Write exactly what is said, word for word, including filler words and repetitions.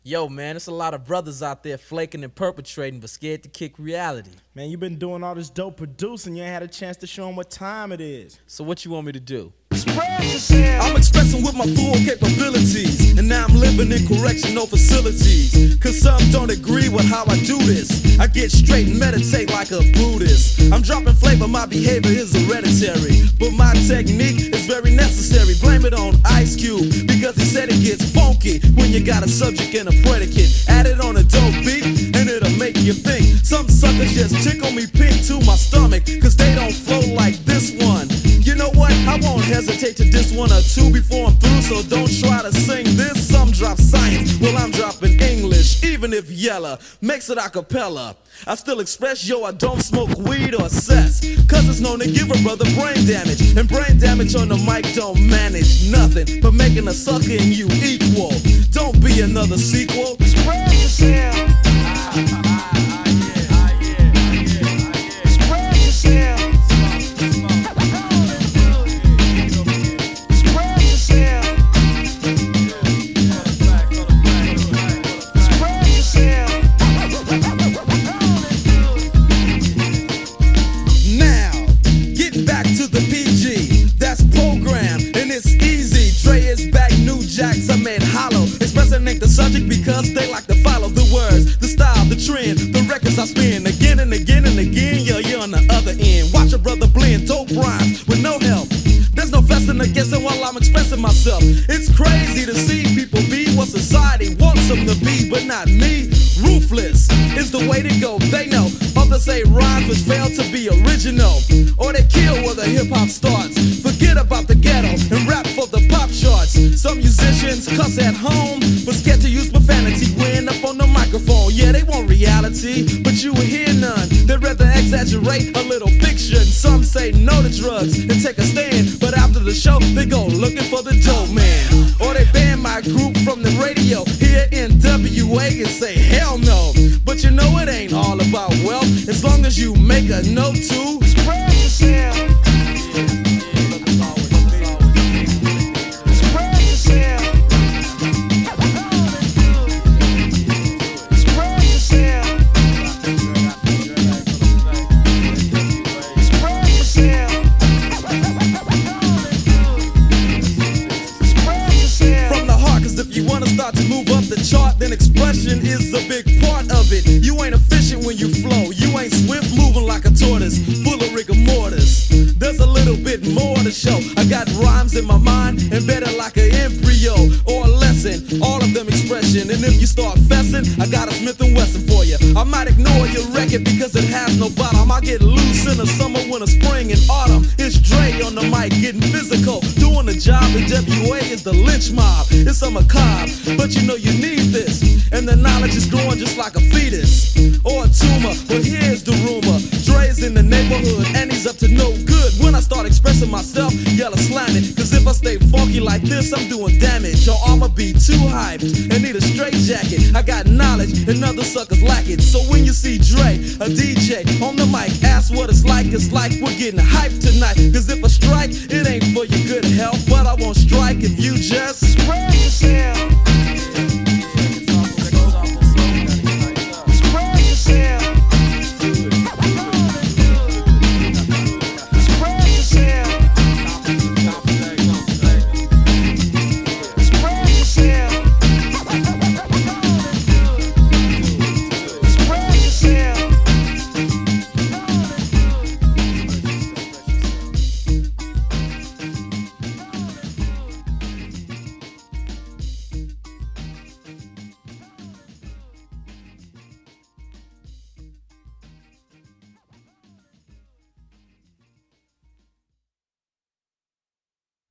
Yo, man, it's a lot of brothers out there flaking and perpetrating, but scared to kick reality. Man, you been doing all this dope producing, you ain't had a chance to show them what time it is. So what you want me to do? I'm expressing with my full capabilities, and now I'm living in correctional facilities. Cause some don't agree with how I do this. I get straight and meditate like a Buddhist. I'm dropping flavor, my behavior is hereditary, but my technique is very necessary. Blame it on Ice Cube, because he said it gets funky when you got a subject and a predicate. Add it on a dope beat, and it'll make you think. Some suckers just tickle me pink to my stomach, cause they don't flow like this one. You know what? I won't hesitate to diss one or two before I'm through, so don't try to sing this. Some drop science, well I'm dropping English, even if Yella makes it a cappella. I still express, yo, I don't smoke weed or cess, cause it's known to give a brother brain damage, and brain damage on the mic don't manage nothing but making a sucker and you equal. Don't be another sequel. Spread yourself. I made hollow, expressing ain't the subject because they like to follow the words, the style, the trend, the records I spin again and again and again. Yo, you're on the other end. Watch a brother blend dope rhymes with no help. There's no fussing or guessing while I'm expressing myself. It's crazy to see people be what society wants them to be, but not me. Ruthless is the way to go. They know others say rhymes which fail to be original, or they kill where the hip hop starts. Forget about the ghetto and rap for the pop charts. Some musicians cuss at home, but scared to use profanity when up on the microphone. Yeah, they want reality, but you will hear none. They'd rather exaggerate a little fiction. Some say no to drugs and take a stand, but after the show they go looking for the dope man, or they ban my group from the radio here in W A and say hell no. But you know it ain't all about wealth, as long as you make a note to spread yourself. Start to move up the chart, then expression is a big part of it. You ain't efficient when you flow, you ain't swift moving like a tortoise, full of rigor mortis. There's a little bit more to show. I got rhymes in my mind, embedded like an embryo or a lesson, all of them expression. And if you start fessing, I got a Smith and Wesson for you. I might ignore your record because it has no bottom. I get loose in the summer, winter, spring, and autumn. It's Dre on the mic getting physical, doing the job. The W A is the lynch mob. It's a macabre, but you know you need this, and the knowledge is growing just like a fetus or a tumor. But here's the rumor: Dre's in the neighborhood and he's up to no good. When I start expressing myself, yell slanted, cause if I stay funky like this, I'm doing damage. Your armor be too hyped and need a straight jacket. I got knowledge and other suckers lack it. So when you see Dre, a D J on the mic, ask what it's like. It's like we're getting hyped tonight, cause if I strike, it ain't for your good health, but I won't strike if you just